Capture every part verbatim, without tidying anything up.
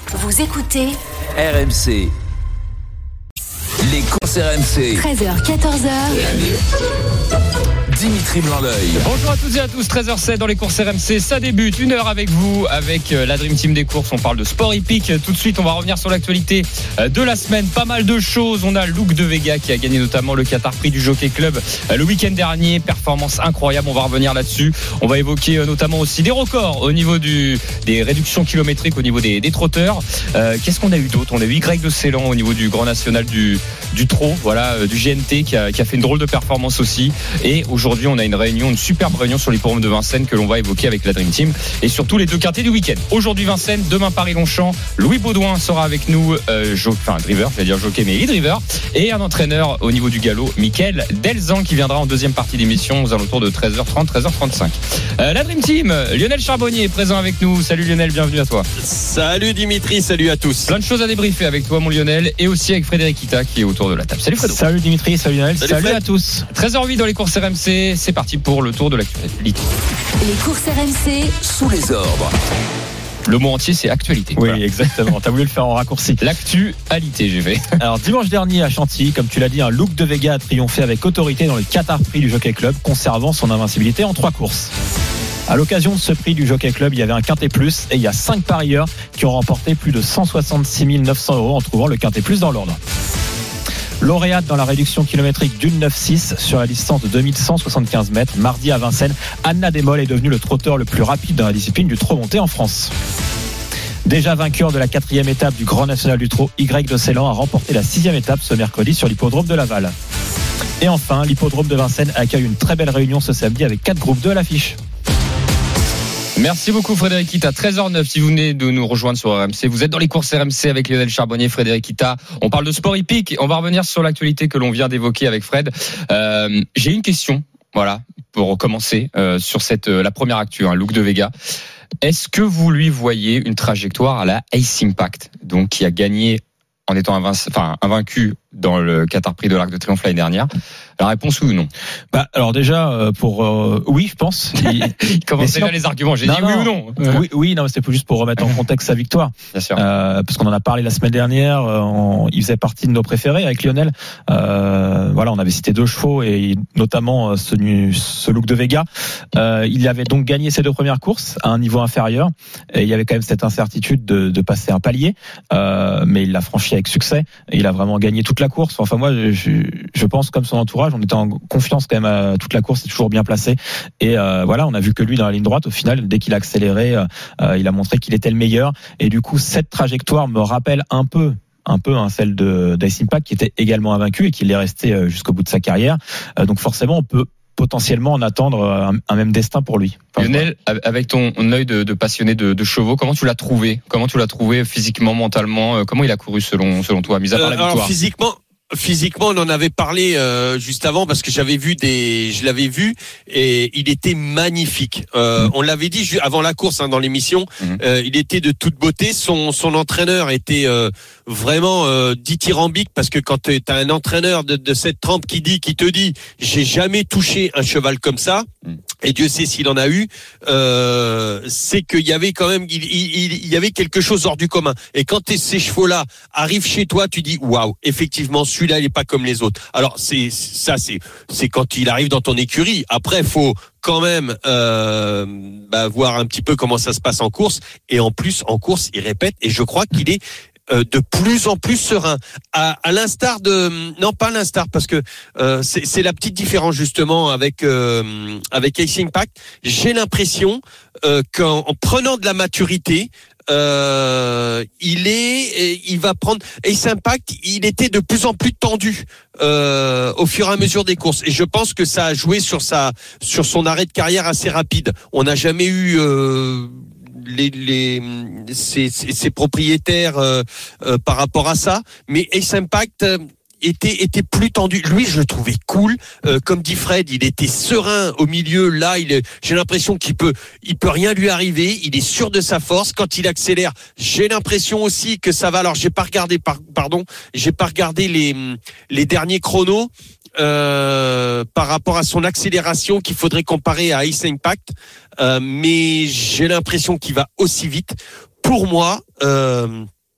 Vous écoutez R M C. Les courses R M C. treize heures quatorze heures. Dimitri Blanc-L'Oeil. Bonjour à toutes et à tous, treize heures sept dans les courses R M C, ça débute, une heure avec vous, avec la Dream Team des courses, on parle de sport hippique. Tout de suite, on va revenir sur l'actualité de la semaine, pas mal de choses. On a Luke de Vega qui a gagné notamment le Qatar Prix du Jockey Club le week-end dernier, performance incroyable, on va revenir là-dessus. On va évoquer notamment aussi des records au niveau du, des réductions kilométriques, au niveau des, des trotteurs. Euh, qu'est-ce qu'on a eu d'autre? On a eu Y de Ceylan au niveau du Grand National du, du Trot, voilà, euh, du G N T qui a, qui a fait une drôle de performance aussi. Et aujourd'hui, Aujourd'hui, on a une réunion, une superbe réunion sur l'hippodrome de Vincennes que l'on va évoquer avec la Dream Team et surtout les deux quintés du week-end. Aujourd'hui Vincennes, demain Paris-Longchamp. Louis Baudouin sera avec nous, euh, jo- enfin driver, je vais dire jockey mais lead driver, et un entraîneur au niveau du galop, Mickaël Delzan, qui viendra en deuxième partie d'émission aux alentours de treize heures trente, treize heures trente-cinq. Euh, la Dream Team, Lionel Charbonnier est présent avec nous. Salut Lionel, bienvenue à toi. Salut Dimitri, salut à tous. Plein de choses à débriefer avec toi mon Lionel et aussi avec Frédéric Kita qui est autour de la table. Salut Fredo. Salut Dimitri, salut Lionel, salut, salut Fred. à tous. treize heures huit dans les courses R M C, c'est parti pour le tour de l'actualité. Les courses R M C Sous les ordres. Le mot entier, c'est actualité. Oui, Voilà. exactement. T'as voulu le faire en raccourci. L'actualité, j'ai fait. Alors, dimanche dernier à Chantilly, comme tu l'as dit, un Luke de Vega a triomphé avec autorité dans le Qatar Prix du Jockey Club, conservant son invincibilité en trois courses. À l'occasion de ce prix du Jockey Club, il y avait un Quintet Plus et il y a cinq parieurs qui ont remporté plus de cent soixante-six mille neuf cents euros en trouvant le Quintet Plus dans l'ordre. Lauréate dans la réduction kilométrique d'une neuf six sur la distance de deux mille cent soixante-quinze mètres, mardi à Vincennes, Anna Desmolles est devenue le trotteur le plus rapide dans la discipline du trot monté en France. Déjà vainqueur de la quatrième étape du Grand National du Trot, Y de Ceylan a remporté la sixième étape ce mercredi sur l'hippodrome de Laval. Et enfin, l'hippodrome de Vincennes accueille une très belle réunion ce samedi avec quatre groupes deux à l'affiche. Merci beaucoup Frédéric Kita. treize heures neuf si vous venez de nous rejoindre sur R M C. Vous êtes dans les courses R M C avec Lionel Charbonnier, Frédéric Kita. On parle de sport hippique. On va revenir sur l'actualité que l'on vient d'évoquer avec Fred. Euh, j'ai une question, voilà, pour commencer euh, sur cette euh, la première actu, hein, Luke de Vega. Est-ce que vous lui voyez une trajectoire à la Ace Impact, donc qui a gagné en étant invainc- enfin, invaincu dans le Qatar Prix de l'Arc de Triomphe l'année dernière? La réponse oui ou non? Bah, alors déjà, euh, pour euh, oui, je pense. Il, Il commence déjà les arguments. J'ai non, dit non, oui ou non. Oui, oui, non, c'était juste pour remettre en contexte sa victoire. Bien sûr. Euh, parce qu'on en a parlé la semaine dernière. Euh, on, il faisait partie de nos préférés avec Lionel. Euh, voilà, on avait cité deux chevaux et notamment euh, ce, ce Luke de Vega. Euh, il avait donc gagné ses deux premières courses à un niveau inférieur. Et il y avait quand même cette incertitude de, de passer un palier, euh, mais il l'a franchi avec succès. Et il a vraiment gagné toute la course. Enfin, moi, je, je pense comme son entourage, on était en confiance quand même à toute la course, est toujours bien placé. Et euh, voilà, on a vu que lui dans la ligne droite, au final, dès qu'il a accéléré, euh, il a montré qu'il était le meilleur. Et du coup, cette trajectoire me rappelle un peu un peu hein, celle de d'Ace Impact qui était également invaincu et qui est resté jusqu'au bout de sa carrière. Euh, donc forcément, on peut potentiellement en attendre un, un même destin pour lui. Enfin, Lionel, voilà. Avec ton œil de, de passionné de, de chevaux, comment tu l'as trouvé? Comment tu l'as trouvé physiquement, mentalement? Comment il a couru selon selon toi, mis à part Euh, la victoire? alors, physiquement. Physiquement, on en avait parlé euh, juste avant parce que j'avais vu des, je l'avais vu et il était magnifique. Euh, mmh. On l'avait dit avant la course hein, dans l'émission, mmh. euh, il était de toute beauté. Son son entraîneur était euh, vraiment euh, dithyrambique parce que quand tu as un entraîneur de, de cette trempe qui dit, qui te dit, j'ai jamais touché un cheval comme ça. Mmh. Et Dieu sait s'il en a eu, euh, c'est qu'il y avait quand même, il, il, il y avait quelque chose hors du commun. Et quand ces chevaux-là arrivent chez toi, tu dis waouh, effectivement, celui-là, il est pas comme les autres. Alors c'est ça, c'est c'est quand il arrive dans ton écurie. Après, faut quand même euh, bah, voir un petit peu comment ça se passe en course. Et en plus, en course, il répète. Et je crois qu'il est de plus en plus serein, à, à l'instar de non pas à l'instar parce que euh, c'est, c'est la petite différence justement avec euh, avec Ace Impact. J'ai l'impression euh, qu'en en prenant de la maturité, euh, il est, il va prendre Ace Impact. Il était de plus en plus tendu euh, au fur et à mesure des courses, et je pense que ça a joué sur sa sur son arrêt de carrière assez rapide. On n'a jamais eu euh, Les, les, ses, ses, ses propriétaires euh, euh, par rapport à ça, mais Ace Impact euh, était était plus tendu. Lui, je le trouvais cool, euh, comme dit Fred, il était serein au milieu. Là, il est, j'ai l'impression qu'il peut, il peut rien lui arriver. Il est sûr de sa force. Quand il accélère, j'ai l'impression aussi que ça va. Alors, j'ai pas regardé, par, pardon, j'ai pas regardé les les derniers chronos. Euh, par rapport à son accélération qu'il faudrait comparer à Ace Impact, euh, mais j'ai l'impression qu'il va aussi vite. Pour moi, euh,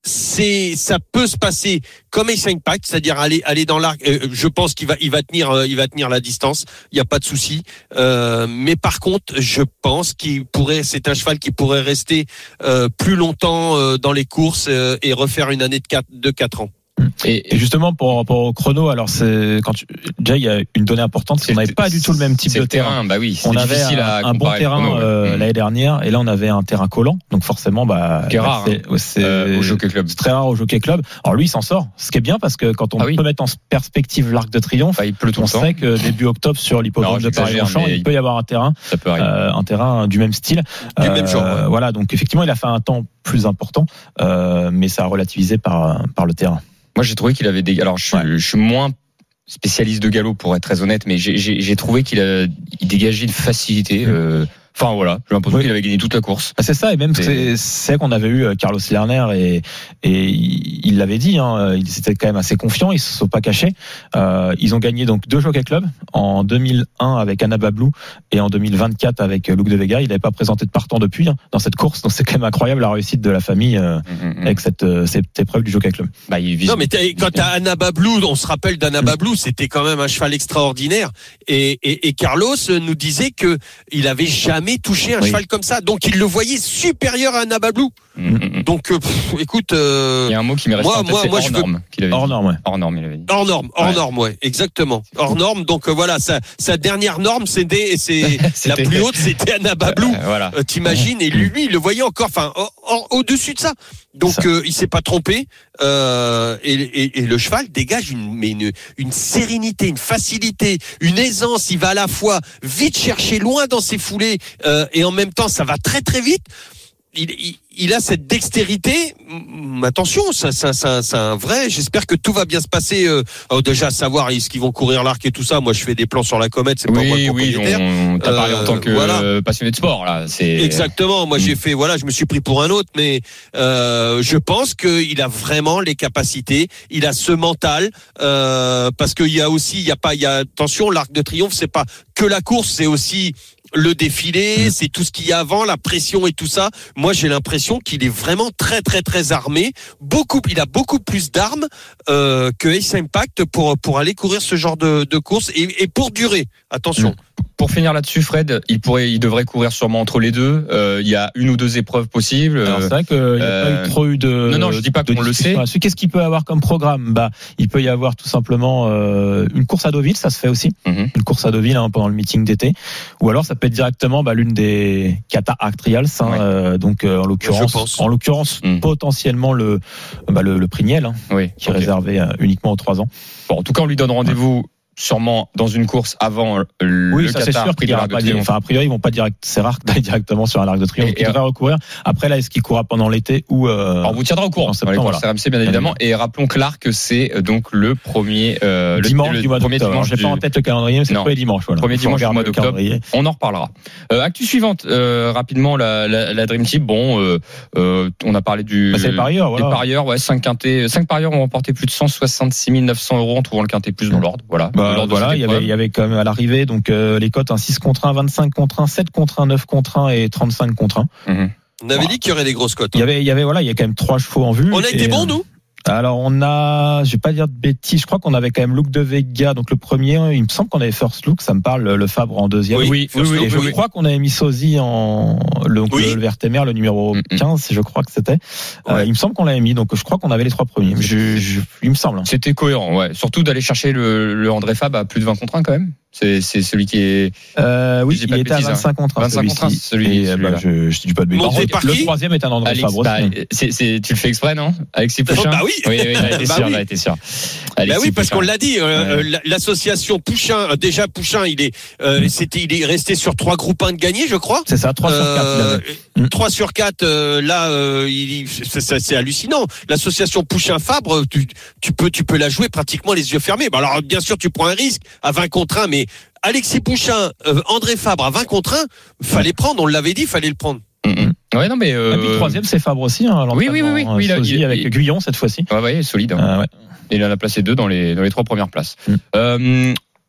c'est, ça peut se passer comme Ace Impact, c'est-à-dire aller, aller dans l'arc. Euh, je pense qu'il va, il va tenir, euh, il va tenir la distance. Il n'y a pas de souci. Euh, mais par contre, je pense qu'il pourrait, c'est un cheval qui pourrait rester euh, plus longtemps euh, dans les courses euh, et refaire une année de quatre, de quatre ans. Et, et justement pour rapport au chrono, alors c'est quand tu, déjà il y a une donnée importante, c'est qu'on n'avait pas du tout le même type c'est de le terrain. terrain. Bah oui, on avait un, à un bon terrain euh, mmh. l'année dernière, et là on avait un terrain collant, donc forcément bah c'est rare. C'est, hein. c'est, euh, au Jockey Club. C'est très rare au Jockey Club. Alors lui il s'en sort, ce qui est bien parce que quand on ah oui. peut mettre en perspective l'Arc de Triomphe, bah, il pleut tout on le sait que début octobre sur l'hippodrome de Paris-Longchamp, il peut y avoir un terrain, ça peut euh, un terrain du même style, du euh, même genre. Ouais. Voilà, donc effectivement il a fait un temps plus important, euh, mais ça a relativisé par par le terrain. Moi, j'ai trouvé qu'il avait des. Alors, je suis, ouais. je suis moins spécialiste de galop pour être très honnête, mais j'ai, j'ai, j'ai trouvé qu'il a, il dégageait une facilité. Mmh. Euh, Enfin voilà, j'ai l'impression oui. qu'il avait gagné toute la course. C'est ça, et même c'est, c'est qu'on avait eu Carlos Lerner et, et il l'avait dit, hein, ils étaient quand même assez confiants, ils se sont pas cachés. Euh, ils ont gagné donc deux Jockey Club en deux mille un avec Anna Bablou et en deux mille vingt-quatre avec Luc de Vega. Il n'avait pas présenté de partant depuis hein, dans cette course, donc c'est quand même incroyable la réussite de la famille euh, mmh, avec cette, cette épreuve du Jockey Club. Bah, il vise... Non mais quand t'as Anna Bablou, on se rappelle d'Anna Bablou, c'était quand même un cheval extraordinaire. Et, et, et Carlos nous disait que il avait jamais touché un oui. cheval comme ça, donc il le voyait supérieur à Anna Bablou. Mmh. Donc, euh, pff, écoute, euh, il y a un mot qui m'est resté moi, en tête, moi, c'est moi, hors je norme. Veux... Qu'il avait hors norme, ouais. Hors norme, il avait dit. Hors norme, hors ouais. norme, ouais, exactement. Hors norme. Donc euh, voilà, sa, sa dernière norme, c'était, c'est la plus haute, c'était Anna Bablou. Euh, voilà. Euh, t'imagines, et lui, lui, il le voyait encore, enfin, au-dessus de ça. Donc, euh, il s'est pas trompé. Euh, et, et, et le cheval dégage une, mais une, une sérénité, une facilité, une aisance. Il va à la fois vite chercher loin dans ses foulées euh, et en même temps, ça va très très vite. Il, il, il a cette dextérité. Attention, ça, ça, ça, c'est un vrai. J'espère que tout va bien se passer. Euh, alors déjà, savoir est-ce qu'ils vont courir l'arc et tout ça. Moi, je fais des plans sur la comète. C'est oui, pas moi le propriétaire. Oui, on t'a parlé euh, en tant que voilà. passionné de sport là. C'est exactement. Moi, mmh. j'ai fait. Voilà, je me suis pris pour un autre, mais euh, je pense qu'il a vraiment les capacités. Il a ce mental euh, parce qu'il y a aussi, il y a pas, il y a attention. L'Arc de Triomphe, c'est pas que la course, c'est aussi le défilé, c'est tout ce qu'il y a avant, la pression et tout ça. Moi, j'ai l'impression qu'il est vraiment très, très, très armé. Beaucoup, il a beaucoup plus d'armes euh, que Ace Impact pour pour aller courir ce genre de, de course et, et pour durer. Attention. Pour finir là-dessus, Fred, il pourrait, il devrait courir sûrement entre les deux. Euh, il y a une ou deux épreuves possibles. Alors c'est vrai qu'il n'y a euh, pas eu trop eu de. Non, non, je dis pas qu'on le sait. Qu'est-ce qu'il peut y avoir comme programme ? Bah, il peut y avoir tout simplement euh, une course à Deauville, ça se fait aussi. Mm-hmm. Une course à Deauville hein, pendant le meeting d'été. Ou alors ça peut être directement bah, l'une des Qatar Arc Trials. Hein, ouais. euh, donc euh, en l'occurrence, en l'occurrence mm. potentiellement le bah, le, le prix Niel, hein, oui, qui okay. est réservé euh, uniquement aux trois ans. Bon, en tout cas, on lui donne rendez-vous. Ouais. Sûrement dans une course avant le oui, ça Qatar, c'est sûr qu'il y aura pas dire, enfin a priori ils vont pas direct, c'est rare d'aller directement sur un Arc de Triomphe. Il devrait recourir. Après là, est-ce qu'il courra pendant l'été ou euh, Alors, on vous tiendra au courant. Dans les courses R M C bien évidemment. Et rappelons que l'Arc c'est donc le premier euh, dimanche le, du mois d'octobre. J'ai pas en tête le calendrier, mais c'est le premier dimanche. Voilà. Premier dimanche du mois d'octobre. On en reparlera. Euh, actu suivante euh, rapidement la, la, la Dream Team. Bon, euh, euh, on a parlé du. Bah, c'est les parieurs. Voilà. Les parieurs, ouais, cinq quintés, cinq parieurs ont remporté plus de cent soixante-six mille neuf cents euros en trouvant le quinté plus dans l'ordre. Voilà. Bah, voilà. Il y avait il y avait quand même à l'arrivée donc euh, les cotes un six contre un, vingt-cinq contre un, sept contre un, neuf contre un et trente-cinq contre un. Mmh. On avait voilà. dit qu'il y aurait des grosses cotes. Il y avait il y avait voilà, il y a quand même trois chevaux en vue. On a été bons nous. Alors on a, je vais pas dire de bêtises, je crois qu'on avait quand même Luc de Vega, donc le premier, il me semble qu'on avait First Look, ça me parle, le Fabre en deuxième. Oui, oui, oui, oui, oui et je oui. crois qu'on avait mis Sozy en le, donc oui. le, le Vertemer, le numéro mm-hmm. quinze, je crois que c'était. Ouais. Euh, il me semble qu'on l'avait mis, donc je crois qu'on avait les trois premiers. Je, je, il me semble. C'était cohérent, ouais. Surtout d'aller chercher le, le André Fabre à plus de vingt contre un quand même. C'est, c'est celui qui est. Euh, oui, il était bêtises, à vingt-cinq contre un. vingt-cinq contre un, celui. Et, bah, je, je dis pas de bêtises. Le troisième est un André Alex, Fabre. Bah, c'est, c'est, tu le fais exprès, non? Alexis Pouchin. Bah oui. Oui, oui, il a été bah sûr, oui. il a été sûr. Alexis bah oui, parce Pouchin. Qu'on l'a dit, euh, ouais. l'association Pouchin, déjà Pouchin, il est, euh, c'était, il est resté sur trois groupes un de gagné, je crois. C'est ça, trois sur quatre. Euh, trois sur quatre, euh, là, euh, il, c'est, c'est, c'est hallucinant. L'association Pouchin-Fabre, tu, tu peux, tu peux la jouer pratiquement les yeux fermés. Bah alors, bien sûr, tu prends un risque à vingt contre un, mais Alexis Pouchin, euh, André Fabre à vingt contre un, fallait prendre, on l'avait dit, fallait le prendre. Mm-hmm. Ouais, non, mais. Euh... Et puis le troisième, c'est Fabre aussi. Hein, oui, oui, oui. oui, oui il a, il, avec il... Guyon cette fois-ci. Ouais, ouais, solide. Hein. Euh, ouais. Il en a placé deux dans les, dans les trois premières places. Mm. Euh,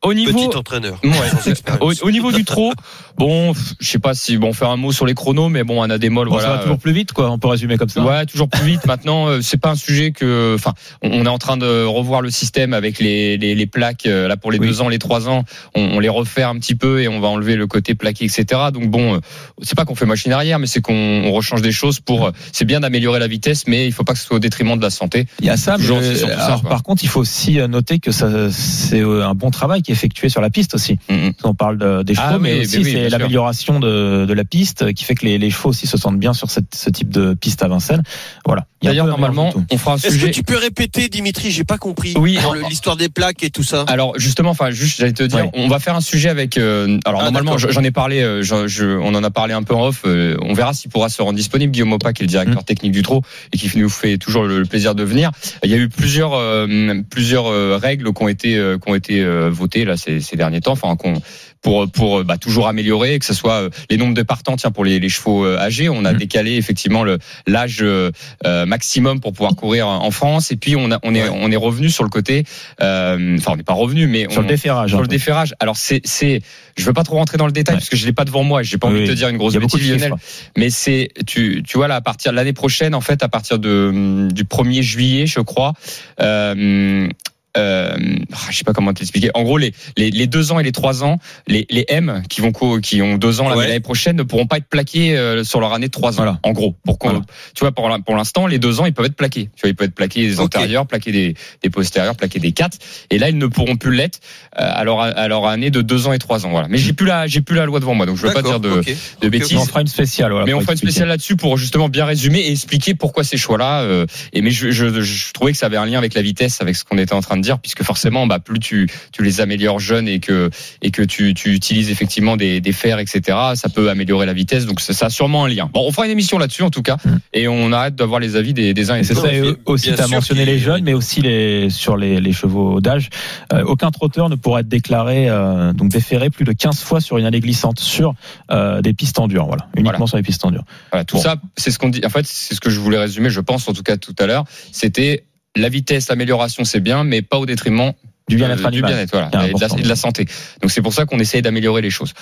Au niveau, Petit entraîneur. Ouais, sans expérience. au, au niveau du trot, bon, je sais pas si bon faire un mot sur les chronos, mais bon, on a des molles, Bon, voilà. ça va toujours plus vite, quoi. On peut résumer comme ça. Ouais, toujours plus vite. Maintenant, euh, c'est pas un sujet que, enfin, on, on est en train de revoir le système avec les les, les plaques euh, là pour les Oui. deux ans, les trois ans, on, on les refait un petit peu et on va enlever le côté plaqué, et cetera. Donc bon, euh, c'est pas qu'on fait machine arrière, mais c'est qu'on on rechange des choses pour. Euh, c'est bien d'améliorer la vitesse, mais il faut pas que ce soit au détriment de la santé. Il y a ça, mais Toujours, c'est surtout ça, alors, quoi. par contre, il faut aussi noter que ça, c'est un bon travail qui est effectué sur la piste aussi. Mm-hmm. On parle de, des chevaux, Ah, mais oui, aussi mais oui, c'est bien sûr. l'amélioration de, de la piste qui fait que les, les chevaux aussi se sentent bien sur cette, ce type de piste à Vincennes. Voilà. Il y a un D'ailleurs, peu de mélange normalement, de tout. on fera un Est-ce sujet. que tu peux répéter, Dimitri? J'ai pas compris. Oui, Dans en- le- l'histoire des plaques et tout ça. Alors justement, enfin juste, j'allais te dire, Ouais. on va faire un sujet avec. Euh, alors Ah, normalement, d'accord. j'en ai parlé, euh, je, je, on en a parlé un peu en off. Euh, on verra s'il pourra se rendre disponible. Guillaume Opa, qui est le directeur Mmh. technique du trot et qui nous fait toujours le, le plaisir de venir. Il y a eu plusieurs, euh, plusieurs euh, règles qui ont été, euh, qui ont été euh, votées là ces, ces derniers temps. Enfin, qu'on pour pour bah, toujours améliorer, que ce soit euh, les nombres de partants. Tiens, pour les, les chevaux euh, âgés, on a Mmh. décalé effectivement le l'âge euh, maximum pour pouvoir courir en France. Et puis on a, on est, on est revenu sur le côté. Euh, enfin, on n'est pas revenu, mais Sur on, le déferrage. sur un le peu. déferrage. Alors c'est, c'est, je veux pas trop rentrer dans le détail Ouais. parce que je l'ai pas devant moi et j'ai pas Oui, envie de te dire une grosse il y a beaucoup de bêtise, chiffres. Lionel. Mais c'est, tu, tu vois là, à partir de l'année prochaine, en fait, à partir de du premier juillet, je crois. Euh, euh, je sais pas comment t'expliquer. En gros, les, les les deux ans et les trois ans, les les M qui vont co- qui ont deux ans Ouais. l'année prochaine ne pourront pas être plaqués euh, sur leur année de trois ans. Voilà. En gros, pour qu'on, Voilà. tu vois, pour l'in- pour l'instant, les deux ans, ils peuvent être plaqués. Tu vois, ils peuvent être plaqués des Ok. antérieurs, plaqués des des postérieurs, plaqués des quatre. Et là, ils ne pourront plus l'être euh, à leur à leur année de deux ans et trois ans. Voilà. Mais j'ai plus la j'ai plus la loi devant moi, donc je veux pas dire D'accord, de ok. de Ok, bêtises. On fera une spéciale. Voilà, Mais on pour fera une expliquer. spéciale là-dessus pour justement bien résumer et expliquer pourquoi ces choix-là. Euh, et mais je, je, je trouvais que ça avait un lien avec la vitesse, avec ce qu'on était en train de dire, puisque forcément, bah plus tu, tu les améliores jeunes et que et que tu, tu utilises effectivement des, des fers, et cetera. Ça peut améliorer la vitesse. Donc ça, ça a sûrement un lien. Bon, on fera une émission là-dessus en tout cas, Mm. et on arrête d'avoir les avis des, des uns et Et des c'est autres. ça, et bien- eux aussi, bien tu as sûr mentionné qu'il- les jeunes, mais aussi les, sur les, les chevaux d'âge. Euh, aucun trotteur ne pourra être déclaré, euh, donc déféré plus de quinze fois sur une année glissante sur euh, des pistes en dur. Voilà, uniquement Voilà. sur les pistes en dur. Voilà, tout Bon. ça, c'est ce qu'on dit. En fait, c'est ce que je voulais résumer. Je pense en tout cas tout à l'heure. C'était la vitesse, l'amélioration, c'est bien, mais pas au détriment Du bien-être Euh, animal. Du bien-être, voilà, C'est et de, la, important. et de la santé. Donc c'est pour ça qu'on essaye d'améliorer les choses.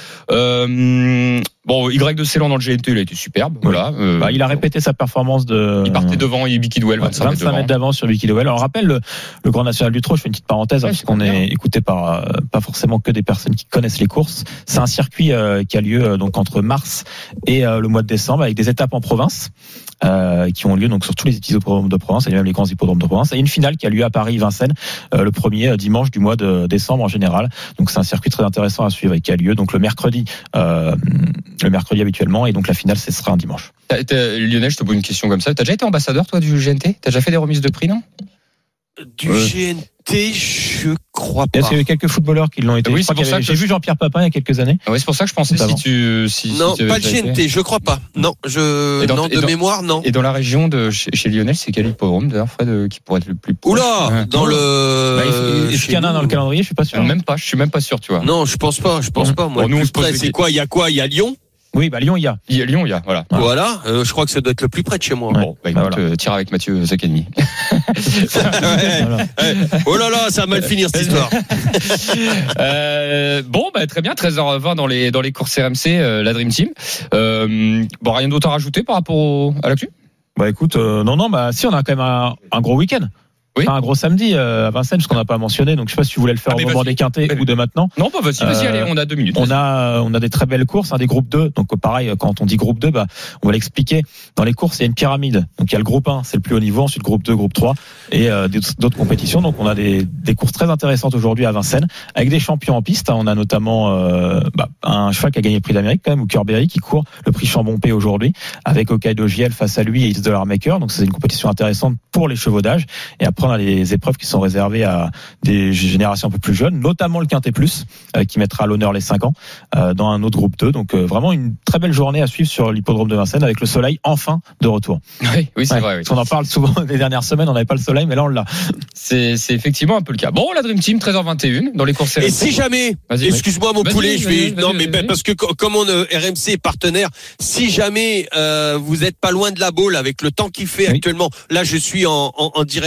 Euh, bon, Y de Ceylan dans le G N T, il a été superbe. Voilà. Euh, Bah, il a répété sa performance de. Il partait devant Ibiki Duel, Ouais, vingt-cinq mètres vingt-cinq devant. mètres d'avance sur Vicky Lowell. Alors, on rappelle le, le Grand National du Trot, je fais une petite parenthèse, Ouais, hein, c'est parce qu'on bien. est écouté par euh, pas forcément que des personnes qui connaissent les courses. C'est un circuit euh, qui a lieu euh, donc entre mars et euh, le mois de décembre, avec des étapes en province euh, qui ont lieu donc sur tous les hippodromes de province, et même les grands hippodromes de province. Et une finale qui a lieu à Paris-Vincennes euh, le premier euh, dimanche du mois de décembre en général. Donc c'est un circuit très intéressant à suivre et qui a lieu donc le mercredi, euh, le mercredi habituellement, et donc la finale ce sera un dimanche. T'as- t'as- Lionel, je te pose une question comme ça. T'as déjà été ambassadeur, toi, du G N T? T'as déjà fait des remises de prix, non? Du Ouais. G N T, je crois pas. Parce qu'il y a eu quelques footballeurs qui l'ont été. Oui, Je crois c'est pour qu'il y ça avait- que J'ai je- vu Jean-Pierre Papin il y a quelques années. Ah ouais, c'est pour ça que je pensais si Notamment. tu, si, Non, si tu pas avais le déjà G N été. T, je crois pas. Non, je, Et dans- non, et de dans- mémoire, non. Et dans la région de chez, chez Lionel, c'est quel hippodrome d'ailleurs, Fred, euh, qui pourrait être le plus proche? Oula, Ouais. dans le. Bah, il faut- Est-ce chez qu'il y en a un nous. dans le calendrier? Je suis pas sûr. Euh, Même pas, je suis même pas sûr, tu vois. Non, je pense pas, je pense Ouais. pas. Moi, Bon, nous, le on plus se pose près, des c'est que- quoi? Il y a quoi? Il y a Lyon. Oui, bah Lyon, il y a. Il y a Lyon, il y a, voilà. Ouais. Voilà. Euh, je crois que ça doit être le plus près de chez moi. Ouais. Bon, bah, écoute, Bah, voilà. euh, tire avec Mathieu Zaccani. Ouais. Voilà. Oh là là, ça va mal finir cette histoire. Euh, bon, bah, très bien, treize heures vingt dans les, dans les courses R M C, euh, la Dream Team. Euh, bon, rien d'autre à rajouter par rapport au, à l'actu? Bah écoute, euh, non, non, bah si, on a quand même un, un gros week-end. Oui. Enfin, un gros samedi euh, à Vincennes, ce qu'on n'a pas mentionné. Donc je sais pas si tu voulais le faire Ah, mais au moment vas-y. des quintés Vas-y. ou de maintenant. Non, bah, vas-y, vas-y, Euh, allez, on a deux minutes. On vas-y. a, on a des très belles courses, hein, des groupes deux. Donc pareil, quand on dit groupe deux, bah, on va l'expliquer. Dans les courses, il y a une pyramide. Donc il y a le groupe un, c'est le plus haut niveau. Ensuite groupe deux, groupe trois et euh, d'autres d'autres compétitions. Donc on a des, des courses très intéressantes aujourd'hui à Vincennes avec des champions en piste. On a notamment euh, bah, un cheval qui a gagné le prix d'Amérique quand même, ou Kerberry, qui court le prix Chambompé aujourd'hui avec Hokkaido J L face à lui et It's Dollar Maker. Donc c'est une compétition intéressante pour les chevaux d'âge. Et après on a les épreuves qui sont réservées à des générations un peu plus jeunes, notamment le Quintet Plus, euh, qui mettra à l'honneur les cinq ans euh, dans un autre groupe deux. Donc euh, vraiment une très belle journée à suivre sur l'hippodrome de Vincennes avec le soleil enfin de retour. Oui, oui, c'est Ouais, vrai, oui. parce qu'on en parle souvent les dernières semaines, on n'avait pas le soleil, mais là on l'a. C'est, c'est effectivement un peu le cas. Bon, la Dream Team, treize heures vingt et une dans les courses R M C. Et si jamais, Vas-y, excuse-moi mon vas-y, poulet, je vais, vas-y, non vas-y, mais vas-y. ben, parce que co- comme on euh, R M C est partenaire, si jamais euh, vous êtes pas loin de la Baule avec le temps qu'il fait Oui. actuellement, là je suis en, en, en direct de la Baule.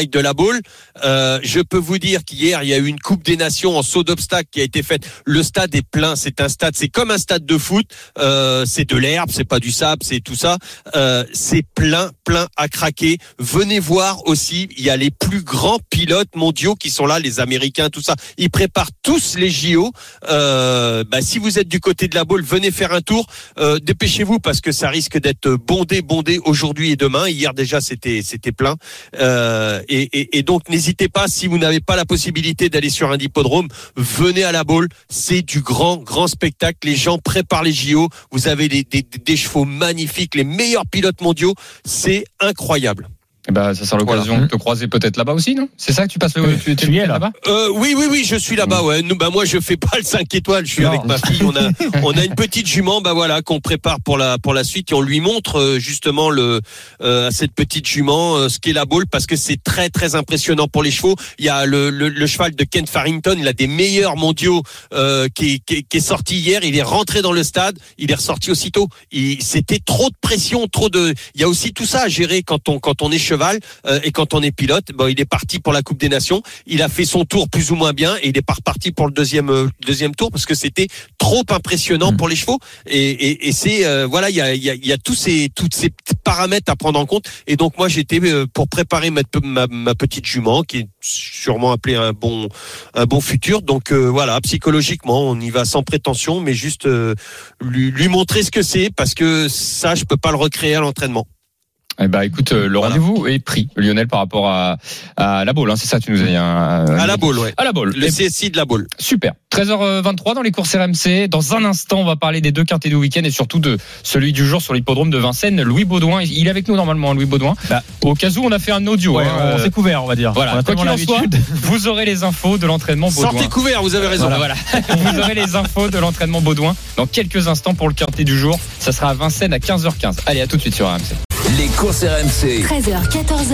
balle. Euh, je peux vous dire qu'hier, il y a eu une Coupe des Nations en saut d'obstacle qui a été faite. Le stade est plein. C'est un stade, c'est comme un stade de foot. Euh, c'est de l'herbe, c'est pas du sable, c'est tout ça. Euh, c'est plein, plein à craquer. Venez voir aussi. Il y a les plus grands pilotes mondiaux qui sont là, les Américains, tout ça. Ils préparent tous les J O. Euh, bah, si vous êtes du côté de la balle, venez faire un tour. Euh, dépêchez-vous parce que ça risque d'être bondé, bondé aujourd'hui et demain. Hier déjà, c'était c'était plein. Euh, et, et, et donc n'hésitez pas, si vous n'avez pas la possibilité d'aller sur un hippodrome, venez à la balle. C'est du grand, grand spectacle. Les gens préparent les J O. Vous avez des, des, des chevaux magnifiques, les meilleurs pilotes mondiaux. C'est incroyable. Eh ben, ça sera l'occasion voilà. de te croiser peut-être là-bas aussi, non? C'est ça que tu passes le, euh, tu, tu tu es là. là-bas? Euh, oui, oui, oui, je suis là-bas, ouais. Nous, bah, moi, je fais pas le cinq étoiles. Je suis non. avec ma fille. On a, on a une petite jument, bah voilà, qu'on prépare pour la, pour la suite et on lui montre, euh, justement, le, euh, à cette petite jument, euh, ce qu'est la balle parce que c'est très, très impressionnant pour les chevaux. Il y a le, le, le cheval de Ken Farrington, il a des meilleurs mondiaux, euh, qui, qui, qui est sorti hier. Il est rentré dans le stade. Il est ressorti aussitôt. Il, c'était trop de pression, trop de, il y a aussi tout ça à gérer quand on, quand on est cheval, euh, et quand on est pilote. Bon, il est parti pour la Coupe des Nations. Il a fait son tour plus ou moins bien et il est pas reparti pour le deuxième euh, deuxième tour parce que c'était trop impressionnant mmh. pour les chevaux. Et, et, et c'est euh, voilà, il y a, il y a, il y a tous ces tous ces paramètres à prendre en compte. Et donc moi j'étais euh, pour préparer ma, ma, ma petite jument qui est sûrement appelée un bon un bon futur. Donc euh, voilà, psychologiquement on y va sans prétention, mais juste euh, lui, lui montrer ce que c'est parce que ça je peux pas le recréer à l'entraînement. Eh ben, écoute, euh, le voilà. rendez-vous est pris, Lionel, par rapport à, à la balle, hein, c'est ça, tu nous as dit. Hein, à la balle, ouais. À la balle. Le C S I de la balle. Super. treize heures vingt-trois dans les courses R M C. Dans un instant, on va parler des deux quintés du week-end et surtout de celui du jour sur l'hippodrome de Vincennes. Louis Baudouin, il est avec nous normalement, Louis Baudouin. Bah, au cas où, on a fait un audio. Ouais, hein, on s'est couvert, on va dire. Voilà. Quoi qu'il en soit, vous aurez les infos de l'entraînement Baudouin. Sortez couvert, vous avez raison. Voilà, voilà. Vous aurez les infos de l'entraînement Baudouin dans quelques instants pour le quintet du jour. Ça sera à Vincennes à quinze heures quinze. Allez, à tout de suite sur R M C. Les courses R M C. treize heures, quatorze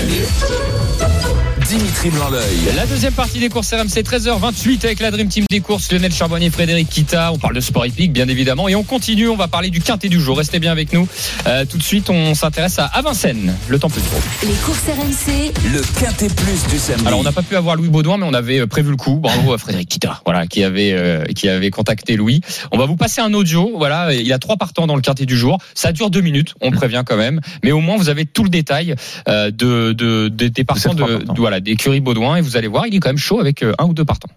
heures. Dimitri Blanc-L'Oeil. La deuxième partie des courses R M C, treize heures vingt-huit avec la Dream Team des courses, Lionel Charbonnier, Frédéric Kita. On parle de sport hippique, bien évidemment. Et on continue, on va parler du quintet du jour. Restez bien avec nous. Euh, tout de suite, on s'intéresse à, à Vincennes. Le temps plus trop. Les courses R M C. Le quintet plus du samedi. Alors, on n'a pas pu avoir Louis Baudouin, mais on avait prévu le coup. Bravo à Frédéric Kita, voilà, qui avait, euh, qui avait contacté Louis. On va vous passer un audio. Voilà, il y a trois partants dans le quintet du jour. Ça dure deux minutes, on prévient quand même. Mais au moins, vous avez tout le détail euh, de, de, de, des partants de, de, de, voilà, des Curie Baudouin. Et vous allez voir, il est quand même chaud avec un ou deux partants.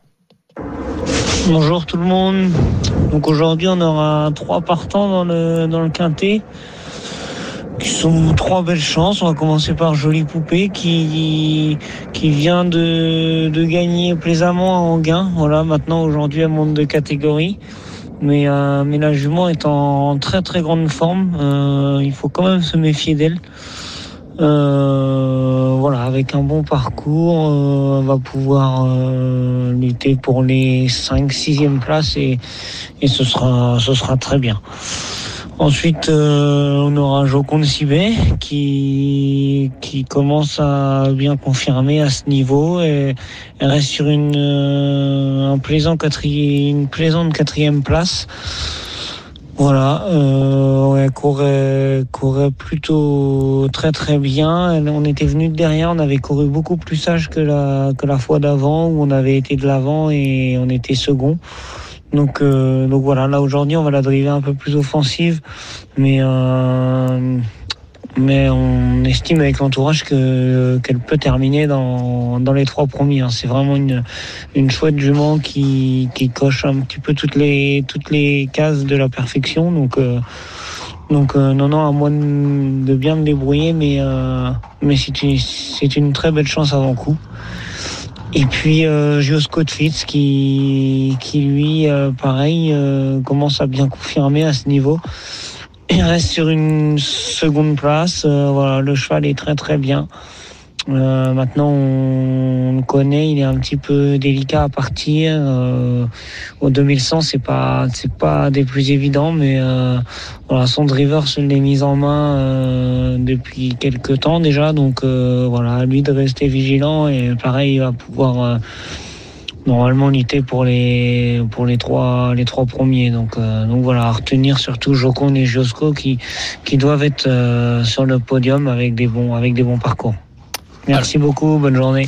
Bonjour tout le monde. Donc aujourd'hui, on aura trois partants dans le, dans le quintet qui sont trois belles chances. On va commencer par Jolie Poupée qui, qui vient de, de gagner plaisamment à Anguin. Voilà, maintenant aujourd'hui, elle monte de catégorie. Mais, euh, mais la jument est en très très grande forme. Euh, il faut quand même se méfier d'elle. Euh, voilà, avec un bon parcours, euh, on va pouvoir euh, lutter pour les cinq sixième places et, et ce sera, ce sera très bien. Ensuite, euh, on aura Joconde Sibet qui, qui commence à bien confirmer à ce niveau et, et reste sur une, euh, un plaisant quatrième, une plaisante quatrième place. Voilà, euh, elle courait, courait plutôt très très bien. On était venu de derrière, on avait couru beaucoup plus sage que la, que la fois d'avant où on avait été de l'avant et on était second. Donc, euh, donc voilà, là aujourd'hui on va la driver un peu plus offensive, mais euh, mais on estime avec l'entourage que qu'elle peut terminer dans dans les trois premiers. Hein. C'est vraiment une une chouette jument qui qui coche un petit peu toutes les toutes les cases de la perfection. Donc euh, donc euh, non non à moins de bien me débrouiller, mais euh, mais c'est une c'est une très belle chance avant coup. Et puis euh, Giosco de Fitz qui qui lui euh, pareil euh, commence à bien confirmer à ce niveau. Il reste sur une seconde place. Euh, voilà, le cheval est très très bien. Euh, maintenant, on le connaît, il est un petit peu délicat à partir. Euh, au deux mille cent, c'est pas c'est pas des plus évidents, mais euh, voilà, son driver se l'est mis en main euh, depuis quelques temps déjà. Donc euh, voilà, à lui de rester vigilant et pareil, il va pouvoir euh, normalement lutter pour les pour les trois les trois premiers. Donc euh, donc voilà, à retenir surtout Joconde et Giosco qui qui doivent être euh, sur le podium avec des bons avec des bons parcours. Merci Alors. beaucoup, bonne journée.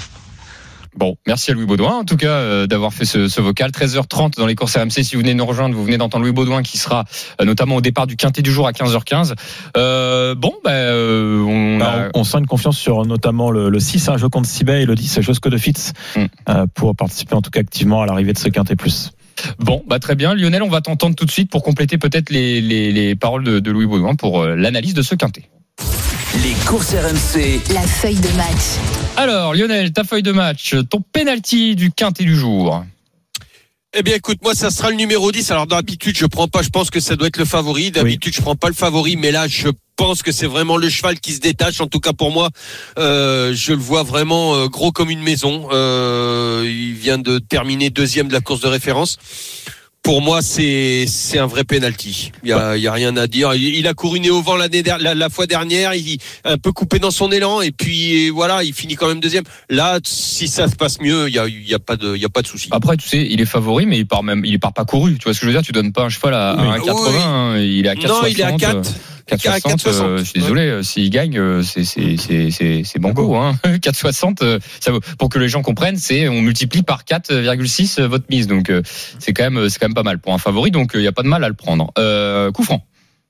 Bon, merci à Louis Baudouin, en tout cas, euh, d'avoir fait ce, ce vocal. treize heures trente dans les courses R M C. Si vous venez nous rejoindre, vous venez d'entendre Louis Baudouin qui sera euh, notamment au départ du quintet du jour à quinze heures quinze. Euh, bon, bah, euh, on, bah, on, on sent une confiance sur notamment le, le six, un jeu contre Sibet, et le dix, Josco de Fitz, mm. euh, pour participer en tout cas activement à l'arrivée de ce quintet plus. Bon, bah très bien. Lionel, on va t'entendre tout de suite pour compléter peut-être les, les, les paroles de, de Louis Baudouin pour euh, l'analyse de ce quintet. Les courses R M C. La feuille de match. Alors, Lionel, ta feuille de match, ton penalty du quintet du jour. Eh bien, écoute, moi, ça sera le numéro dix. Alors, d'habitude, je prends pas, je pense que ça doit être le favori. D'habitude, oui. je prends pas le favori, mais là, je pense que c'est vraiment le cheval qui se détache. En tout cas, pour moi, euh, je le vois vraiment euh, gros comme une maison. Euh, il vient de terminer deuxième de la course de référence. Pour moi, c'est c'est un vrai penalty. Il y a il y a rien à dire. Il, il a couru nez au vent l'année der, la, la fois dernière. Il un peu coupé dans son élan et puis voilà, il finit quand même deuxième. Là, si ça se passe mieux, il y a il y a pas de il y a pas de souci. Après, tu sais, il est favori, mais il part même il part pas couru. Tu vois ce que je veux dire? Tu donnes pas un cheval à, oui. à un quatre-vingts. Oui. Hein. Il est à quatre soixante. Non, il est à quatre. quatre soixante, euh, je suis désolé, ouais. S'il gagne, euh, c'est c'est c'est c'est c'est banco, hein. quatre soixante, euh, ça vaut, pour que les gens comprennent, c'est on multiplie par quatre virgule six euh, votre mise, donc euh, c'est quand même c'est quand même pas mal pour un favori, donc il euh, y a pas de mal à le prendre. Euh, coup franc.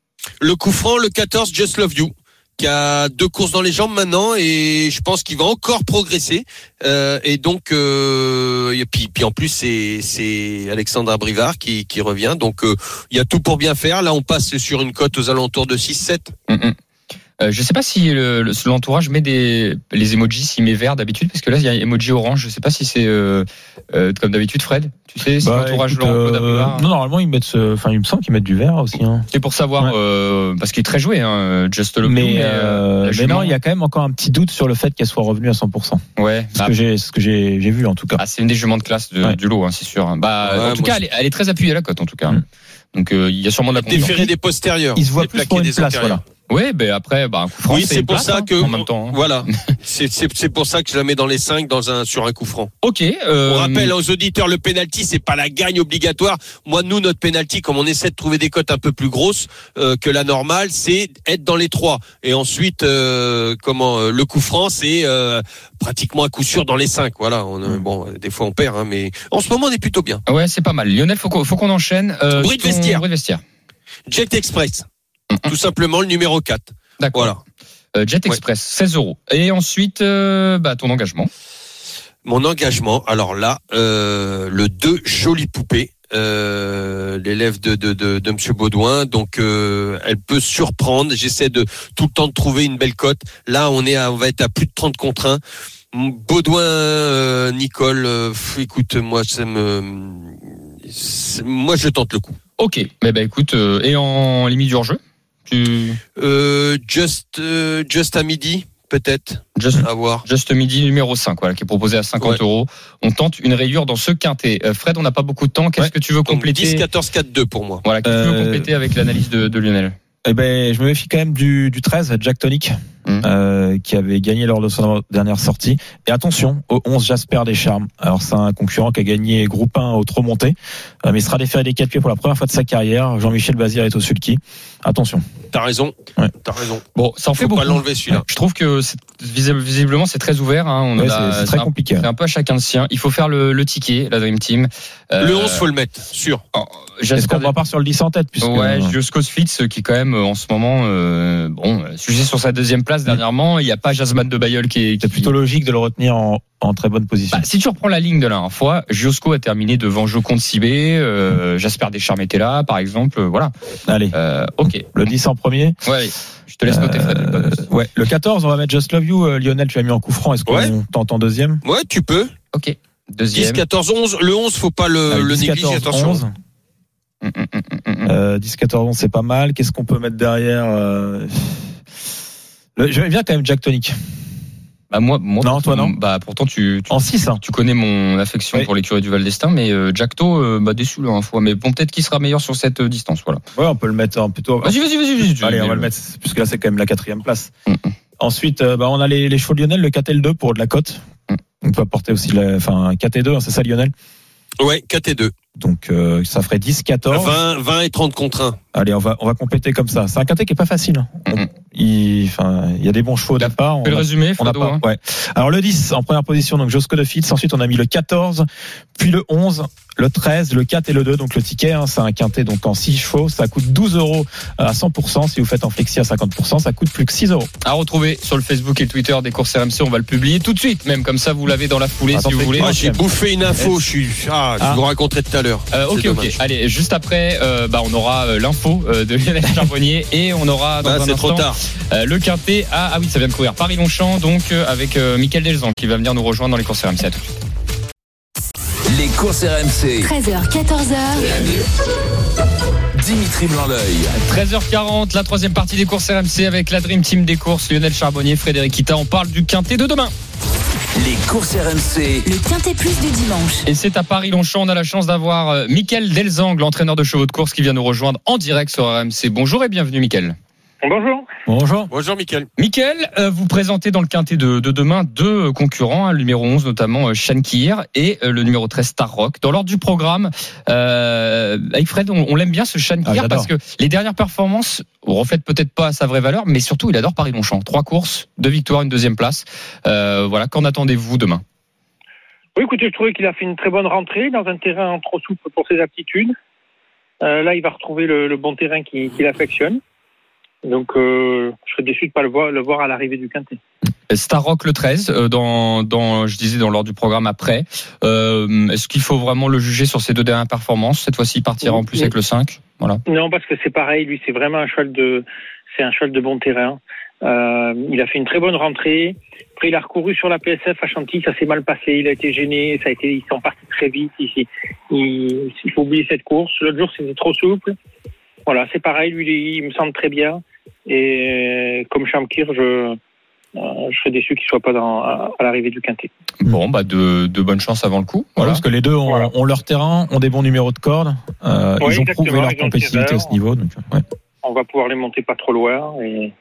Le coup franc, le quatorze, Just Love You, qui a deux courses dans les jambes maintenant et je pense qu'il va encore progresser euh, et donc euh, et puis puis en plus c'est c'est Alexandre Brivard qui qui revient, donc euh, il y a tout pour bien faire. Là on passe sur une cote aux alentours de six sept. Mm-hmm. Euh, je sais pas si le, le, l'entourage met des les emojis, s'il met vert d'habitude, parce que là il y a emoji orange. Je sais pas si c'est euh, euh, comme d'habitude, Fred. Tu sais si bah, l'entourage écoute, euh, non, normalement ils mettent, enfin il me semble qu'ils mettent du vert aussi. Hein. C'est pour savoir, ouais. euh, parce qu'il est très joué, hein, Just Love You. Mais, euh, mais non, il y a quand même encore un petit doute sur le fait qu'elle soit revenue à cent pour cent. Ouais. Ce bah, que j'ai, ce que j'ai, j'ai vu en tout cas. Ah, c'est une des juments de classe de, ouais. du lot, hein, c'est sûr. Bah, ouais, en tout cas, elle est, elle est très appuyée à la cote, en tout cas. Mm. Donc euh, il y a sûrement de la confiance. Déféré des postérieurs. Il se voit plus pour une place, voilà. Oui, ben après, bah, un coup franc, oui, c'est, c'est pour place, ça hein, que en même temps. Hein. Voilà, c'est, c'est c'est pour ça que je la mets dans les cinq dans un sur un coup franc. Ok. Euh... On rappelle aux auditeurs, le penalty c'est pas la gagne obligatoire. Moi, nous, notre penalty, comme on essaie de trouver des cotes un peu plus grosses euh, que la normale, c'est être dans les trois. Et ensuite, euh, comment euh, le coup franc, c'est euh, pratiquement à coup sûr dans les cinq. Voilà. On, euh, bon, des fois on perd, hein, mais en ce moment on est plutôt bien. Ouais, c'est pas mal. Lionel, faut qu'on, faut qu'on enchaîne. Euh, bruit de vestiaire. Bruit de vestiaire. Jet Express. Mm-hmm. Tout simplement le numéro quatre. D'accord. Voilà. Euh, Jet Express, ouais. seize euros. Et ensuite, euh, bah, ton engagement. Mon engagement, alors là, euh, le deux, Jolie Poupée, euh, l'élève de, de, de, de Monsieur Baudouin. Donc, euh, elle peut surprendre. J'essaie de tout le temps de trouver une belle cote. Là, on est à, on va être à plus de trente contre un. Baudouin, euh, Nicole, euh, écoute, moi, ça me, moi, je tente le coup. Ok. Mais bah, écoute, euh, et en limite du hors-jeu? Tu... Euh, just, euh, just à midi, peut-être. Just, à voir. Just midi numéro cinq, voilà, qui est proposé à cinquante ouais. euros. On tente une rayure dans ce quintet. Euh, Fred, on n'a pas beaucoup de temps. Qu'est-ce ouais. que tu veux compléter? dix, quatorze, quatre, deux pour moi. Voilà, qu'est-ce que euh... tu veux compléter avec l'analyse de, de Lionel? Eh ben, je me méfie quand même du, du treize, Jack Tonic, mmh. euh, qui avait gagné lors de son dernière sortie. Et attention, au onze, Jasper Descharmes. Alors, c'est un concurrent qui a gagné groupe un au trot monté, euh, mais il sera déféré des quatre pieds pour la première fois de sa carrière. Jean-Michel Bazir est au sulky. Attention. T'as raison. Ouais. T'as raison. Bon, ça en fait Faut beaucoup. Pas l'enlever celui-là. Je trouve que c'est, visiblement, c'est très ouvert, hein. On ouais, a, c'est, c'est très c'est un, compliqué. C'est un peu à chacun de sien. Il faut faire le, le ticket, la Dream Team. Euh, le onze, faut le mettre, sûr. Oh, Est-ce qu'on repart sur le dix en tête, puisque... Ouais, Josco Fitz, qui quand même, en ce moment, euh, bon, sujet sur sa deuxième place dernièrement. Il n'y a pas Jasmine de Bayeul qui est. C'est qui... plutôt logique de le retenir en, en très bonne position. Bah, si tu reprends la ligne de la dernière fois, Josco a terminé devant Jocon de Sibé, euh, Jasper Descharmes était là, par exemple, euh, voilà. Allez. Euh, ok. Le dix en premier. Ouais, je te laisse noter, Fred. Euh, ouais. Le quatorze, on va mettre Just Love You. Euh, Lionel, tu l'as mis en coup franc. Est-ce qu'on ouais. tente en deuxième? Ouais, tu peux. Ok. Deuxième. dix, quatorze, onze. Le onze, faut pas le, Allez, le dix, négliger, quatorze, attention. onze. Mmh, mmh, mmh, mmh. Euh, dix, quatorze, onze, c'est pas mal. Qu'est-ce qu'on peut mettre derrière? euh... Le, j'aime bien quand même Jack Tonic. Bah moi, moi non, toi non. Bah pourtant tu, tu en six, hein. Tu connais mon affection oui. pour l'écurie du Val d'Estaing, mais euh, Jackto euh, m'a déçu la dernière fois. Mais bon, peut-être qu'il sera meilleur sur cette euh, distance, voilà. Ouais, on peut le mettre hein, plutôt. Vas-y, vas-y, vas-y. vas-y Allez, on va le mettre, puisque là c'est quand même la quatrième place. Mm-hmm. Ensuite, euh, bah on a les, les chevaux Lionel, le quatre L deux pour de la cote. Mm. On peut apporter aussi, la, enfin quatre T deux, hein, c'est ça Lionel? Ouais, quatre T deux. Donc euh, ça ferait dix quatorze. vingt, vingt et trente contre un. Allez, on va on va compléter comme ça. C'est un quintet qui est pas facile. Hein. Mm-hmm. Il enfin il y a des bons chevaux au départ. On peut le résumer, on a Fredo, pas, hein. ouais. Alors le dix en première position, donc Josco de Fitz. Ensuite on a mis le quatorze, puis le onze, le treize, le quatre et le deux. Donc le ticket, hein, c'est un quintet donc en six chevaux. Ça coûte douze euros à cent pour cent. Si vous faites en flexi à cinquante pour cent, ça coûte plus que six euros. À retrouver sur le Facebook et le Twitter des courses R M C. On va le publier tout de suite, même comme ça vous l'avez dans la foulée. Attends, si vous c'est voulez. quoi, Moi, j'ai bouffé une info. Je suis, ah, je Ah. vous raconterai tout à l'heure. Euh, ok, C'est ok. dommage. Allez, juste après, euh, bah, on aura euh, l'info euh, de Lionel Charbonnier et on aura dans Bah, un c'est instant trop tard. euh, le quintet. Ah, ah oui, ça vient de courir. Paris-Longchamp, donc euh, avec euh, Mickaël Delzang qui va venir nous rejoindre dans les courses R M C. À tout de suite. Les courses R M C. treize heures, quatorze heures. Dimitri Blanc-L'œil. treize heures quarante, la troisième partie des courses R M C avec la Dream Team des courses, Lionel Charbonnier, Frédéric Kita. On parle du quintet de demain. Les courses R M C. Le quintet plus du dimanche. Et c'est à Paris-Longchamp, on a la chance d'avoir euh, Mickaël Delzang, l'entraîneur de chevaux de course qui vient nous rejoindre en direct sur R M C. Bonjour et bienvenue Mickaël. Bonjour. Bonjour. Bonjour, Mickaël. Mickaël, euh, vous présentez dans le quintet de, de demain deux concurrents, hein, le numéro onze notamment euh, Shankir et euh, le numéro treize Star Rock. Dans l'ordre du programme, euh, avec Fred, on, on l'aime bien ce Shankir Ah, parce que les dernières performances reflètent peut-être pas sa vraie valeur, mais surtout il adore Paris-Longchamp. Trois courses, deux victoires, une deuxième place. Euh, voilà, qu'en attendez-vous demain ? Oui, écoutez, je trouvais qu'il a fait une très bonne rentrée dans un terrain trop souple pour ses aptitudes. Euh, là, il va retrouver le, le bon terrain qu'il, qu'il affectionne. Donc, euh, je serais déçu de ne pas le voir, le voir à l'arrivée du quintet. Star Rock le treize, euh, dans, dans, je disais dans l'ordre du programme après. Euh, est-ce qu'il faut vraiment le juger sur ses deux dernières performances ? Cette fois-ci, il partira en plus avec le cinq. Voilà. Non, parce que c'est pareil, lui, c'est vraiment un cheval de, c'est un cheval de bon terrain. Euh, il a fait une très bonne rentrée. Après, il a recouru sur la P S F à Chantilly, ça s'est mal passé. Il a été gêné, ça a été, ils sont partis très vite. Il, il, il faut oublier cette course. L'autre jour, c'était trop souple. Voilà, c'est pareil. Lui, il me semble très bien. Et comme Shankir, je, euh, je serais déçu qu'il soit pas dans, à, à l'arrivée du quintet. Bon, bah de, de bonnes chances avant le coup. Voilà. Voilà. Parce que les deux ont, Voilà. ont leur terrain, ont des bons numéros de corde. Euh, Oui, ils ont exactement, prouvé leur ils ont le compétitivité tireur. à ce niveau. Donc, ouais. On va pouvoir les monter pas trop loin. Et,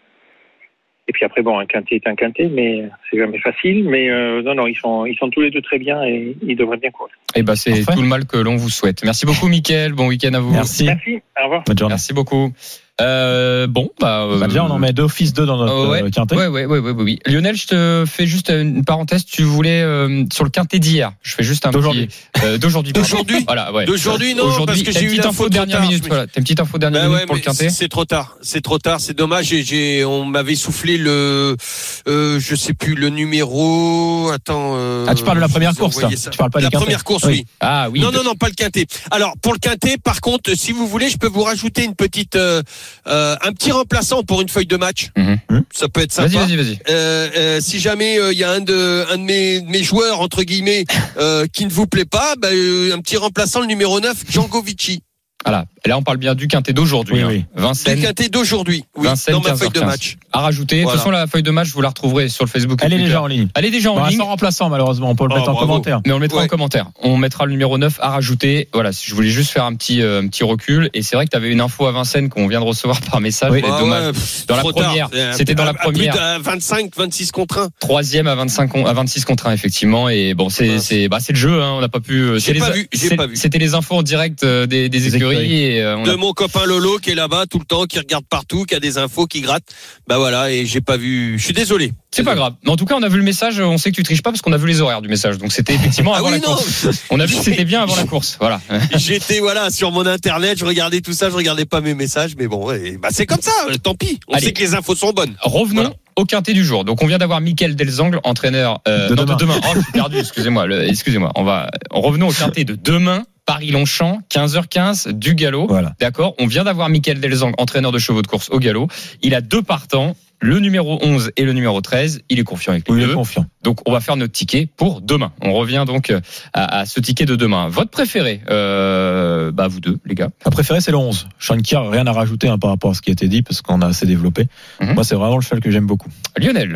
et puis après, bon, un quintet est un quintet, mais c'est jamais facile. Mais euh, non, non, ils sont, ils sont tous les deux très bien et ils devraient bien courir. Et bah c'est Parfait. tout le mal que l'on vous souhaite. Merci beaucoup, Mickaël. Bon week-end à vous. Merci. Merci, au revoir. Bonne journée. Merci beaucoup. Euh, bon, bah, euh, Bah, déjà, on en met deux office deux dans notre euh, ouais, euh, quintet. ouais, ouais, ouais, ouais, ouais, oui. Lionel, je te fais juste une parenthèse. Tu voulais euh, sur le quintet d'hier. Je fais juste un D'aujourd'hui. petit euh, d'aujourd'hui. pardon. D'aujourd'hui Voilà, ouais. D'aujourd'hui, non, Aujourd'hui, parce que t'as j'ai une eu petite l'info info trop dernière tard, minute. je me- Voilà, t'as une petite info dernière Ben minute ouais, pour le mais quintet. c'est trop tard, c'est trop tard, c'est dommage. J'ai, j'ai, on m'avait soufflé le, euh, je sais plus le numéro. Attends. Euh, Ah, tu parles de la première je vous ai course, envoyé là. ça. Tu parles pas la du quintet. première course, Oui. oui. Ah oui. Non, non, non, pas le quintet. Alors pour le quintet, par contre, si vous voulez, je peux vous rajouter une petite, euh, euh, un petit remplaçant pour une feuille de match. Mhm. Ça peut être sympa. Vas-y, vas-y, vas-y. Euh, euh, si jamais il euh, y a un de, un de mes, mes joueurs entre guillemets euh, qui ne vous plaît pas, bah, euh, un petit remplaçant, le numéro neuf, Django Vici. Voilà. Et là, on parle bien du quintet d'aujourd'hui. Oui, hein. oui. Du Vincennes. quintet d'aujourd'hui, oui, Vincennes, dans ma quinze feuille heures de quinze. match. À rajouter. De Voilà. toute façon, la feuille de match, vous la retrouverez sur le Facebook. et Elle est Twitter. déjà en ligne. Elle est déjà en Bon, ligne. sans remplaçant, malheureusement. On peut le Oh, mettre en bravo. commentaire. Mais on le mettra Ouais. en commentaire. On mettra le numéro neuf à rajouter. Voilà, je voulais juste faire un petit, euh, un petit recul. Et c'est vrai que tu avais une info à Vincennes qu'on vient de recevoir par message. Oui. Elle est Ah dommage. ouais, pff, Dans la trop tard. première. Euh, C'était dans la à- à plus première. de vingt-cinq, vingt-six contre un. Troisième à vingt-cinq, con- à vingt-six contre un, effectivement. Et bon, c'est, Mince. c'est, bah, c'est le jeu, hein. On n'a pas pu, euh, J'ai c'est les pas a- vu, j'ai c'est- pas vu. C'était les infos en direct euh, des, des Des écuries. écuries. Et, euh, on De a- mon copain Lolo qui est là-bas tout le temps, qui regarde partout, qui a des infos, qui gratte. Bah voilà, et j'ai pas vu. Je suis désolé. C'est pas grave. Mais en tout cas, on a vu le message. On sait que tu triches pas parce qu'on a vu les horaires du message. Donc c'était effectivement Ah avant oui, la non. course. On a vu que c'était bien avant la course. Voilà. J'étais voilà sur mon internet, je regardais tout ça, je regardais pas mes messages, mais bon, ouais, bah c'est comme ça. euh, Tant pis. On Allez. sait que les infos sont bonnes. Revenons Voilà. au quintet du jour. Donc on vient d'avoir Mickaël Delzang, entraîneur euh, De non, demain. de demain. Oh, je suis perdu. Excusez-moi. Le- excusez-moi. On va. Revenons au quintet de demain. Paris-Longchamp, quinze heures quinze, du galop. Voilà. D'accord. On vient d'avoir Mickaël Delzang, entraîneur de chevaux de course au galop. Il a deux partants, le numéro onze et le numéro treize. Il est confiant avec les Oui, il est deux. confiant. Donc on va faire notre ticket pour demain. On revient donc à, à ce ticket de demain. Votre préféré, euh, bah vous deux, les gars. Ma préférée, c'est le onze. Shankar, rien à rajouter hein, par rapport à ce qui a été dit, parce qu'on a assez développé. Mhm. Moi, c'est vraiment le cheval que j'aime beaucoup. Lionel.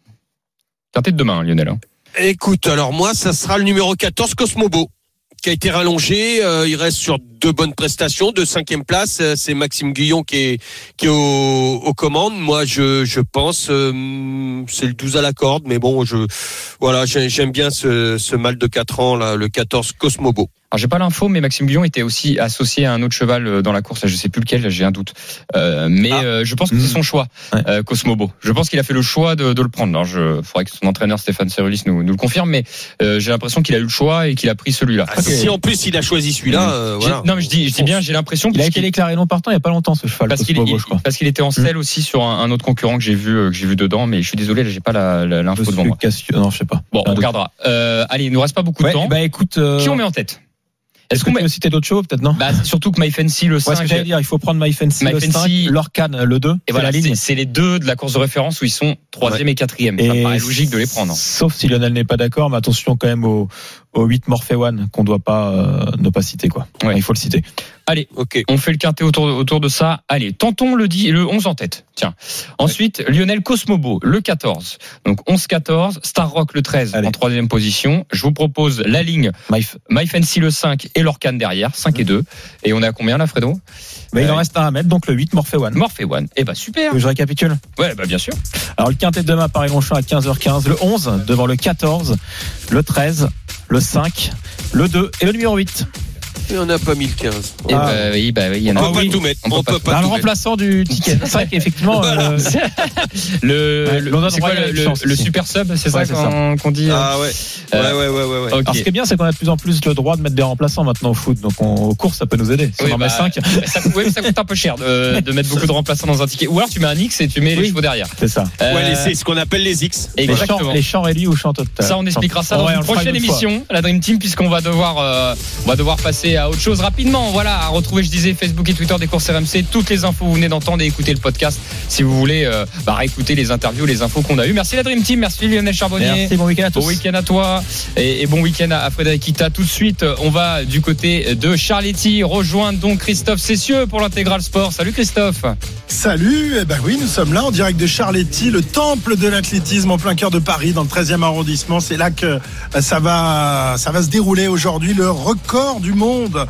Quintet de demain, Lionel. hein. Écoute, alors moi, ça sera le numéro quatorze, Cosmobo, qui a été rallongé. Euh, il reste sur deux bonnes prestations, deux cinquième place. C'est Maxime Guyon qui est qui est aux, aux commandes. Moi, je je pense euh, c'est le douze à la corde, mais bon, je voilà, j'aime bien ce ce mâle de quatre ans là, le quatorze Cosmobo. Alors j'ai pas l'info, mais Maxime Guyon était aussi associé à un autre cheval dans la course. Je sais plus lequel, j'ai un doute. Euh, mais ah. euh, je pense que c'est son choix, ouais. euh, Cosmobo. Je pense qu'il a fait le choix de, de le prendre. Alors je, faudrait que son entraîneur Stéphane Cerulis nous, nous le confirme, mais euh, j'ai l'impression qu'il a eu le choix et qu'il a pris celui-là. Ah, okay. Si en plus il a choisi celui-là, euh, voilà. Non mais je dis, je dis bien, j'ai l'impression qu'il a été déclaré non partant il y a pas longtemps ce cheval. Parce qu'il Cosmobo, il, je crois. parce qu'il était en selle mmh. aussi sur un, un autre concurrent que j'ai vu, euh, que j'ai vu dedans, mais je suis désolé, là, j'ai pas la, la, l'info devant moi. Cassio, non, je sais pas. Bon, on regardera. Euh, allez, il nous reste pas beaucoup de ouais, temps. Bah écoute, euh... qui on met en tête? Est-ce, Est-ce qu'on peut citer d'autres choses, peut-être, non? Bah, surtout que My Fancy, le cinq. Ouais, ce que j'allais dire, il faut prendre My Fancy, My le Fancy, cinq, l'Orcan, le deux. Et voilà, la ligne. C'est, c'est les deux de la course de référence où ils sont troisième ouais. et quatrième. Ça me paraît logique de les prendre. Sauf si Lionel n'est pas d'accord, mais attention quand même au, au huit Morphe One, qu'on doit pas, euh, ne pas citer, quoi. Ouais. Enfin, il faut le citer. Allez, okay. On fait le quintet autour, autour de ça. Allez, tentons le dix, le onze en tête. Tiens. Ensuite, ouais. Lionel Cosmobo, le quatorze. Donc, onze quatorze. Star Rock, le treize, Allez. En troisième position. Je vous propose la ligne My, My Fancy, le cinq et l'Orcan derrière, cinq mmh. et deux. Et on est à combien là, Fredo? Bah, il en reste un à mettre, donc le huit Morphe One. Morphe One. Eh bah, super. Je récapitule. Ouais, bah, bien sûr. Alors, le quintet de demain, Paris-Longchamp à quinze heures quinze. Le onze devant le quatorze, le treize, le cinq, le deux et le numéro huit. Et on n'a pas mis le quinze. Et ah. bah oui, bah oui, il y en a. On peut oui. pas tout mettre. On, on peut peut pas. pas. Dans le remplaçant du ticket. C'est vrai qu'effectivement, voilà. euh, le, ouais, le, c'est quoi le, le, le super sub, c'est ça, ouais, c'est qu'on, ça qu'on dit. Ah ouais. Euh, ouais, ouais, ouais, ouais. Okay. Alors, ce qui est bien, c'est qu'on a de plus en plus le droit de mettre des remplaçants maintenant au foot. Donc, on, aux courses, ça peut nous aider. Si oui, on en bah, met cinq. Ça, oui, ça coûte un peu cher de, de mettre beaucoup de remplaçants dans un ticket. Ou alors, tu mets un X et tu mets oui. les chevaux derrière. C'est ça. Euh, ouais, c'est ce qu'on appelle les X. Exactement. Les champs rallyes ou champs total. Ça, on expliquera ça dans une prochaine émission, la Dream Team, puisqu'on va devoir, euh, on va devoir passer à autre chose rapidement. Voilà, à retrouver, je disais, Facebook et Twitter des courses R M C. Toutes les infos, vous venez d'entendre et écouter le podcast si vous voulez euh, bah, réécouter les interviews, les infos qu'on a eues. Merci la Dream Team, merci Lionel Charbonnier. Merci, bon week-end à tous. Bon week-end à toi et, et bon week-end à, à Frédéric Kita. Tout de suite, on va du côté de Charletti rejoindre donc Christophe Cessieux pour l'Intégral Sport. Salut Christophe. Salut, eh ben oui, nous sommes là en direct de Charletti, le temple de l'athlétisme en plein cœur de Paris, dans le treizième arrondissement. C'est là que ça va, ça va se dérouler aujourd'hui, le record du monde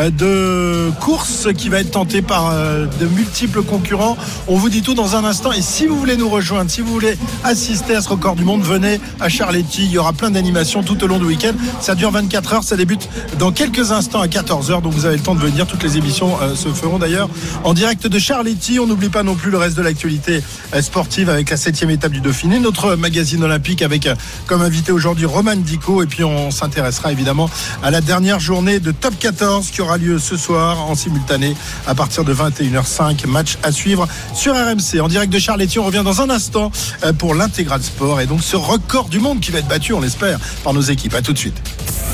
de course qui va être tenté par de multiples concurrents. On vous dit tout dans un instant. Et si vous voulez nous rejoindre, si vous voulez assister à ce record du monde, venez à Charletti. Il y aura plein d'animations tout au long du week-end. Ça dure vingt-quatre heures. Ça débute dans quelques instants à quatorze heures. Donc vous avez le temps de venir. Toutes les émissions euh, se feront d'ailleurs en direct de Charletti. On n'oublie pas non plus le reste de l'actualité euh, sportive avec la septième étape du Dauphiné. Notre magazine olympique avec euh, comme invité aujourd'hui Roman Dico. Et puis on s'intéressera évidemment à la dernière journée de Top quatorze qui aura lieu ce soir en simultané à partir de vingt et une heures cinq. Match à suivre sur R M C en direct de Charletti. On revient dans un instant euh, pour l'Intégral Sport et donc ce record du monde qui va être battu, on l'espère, par nos équipes. À tout de suite.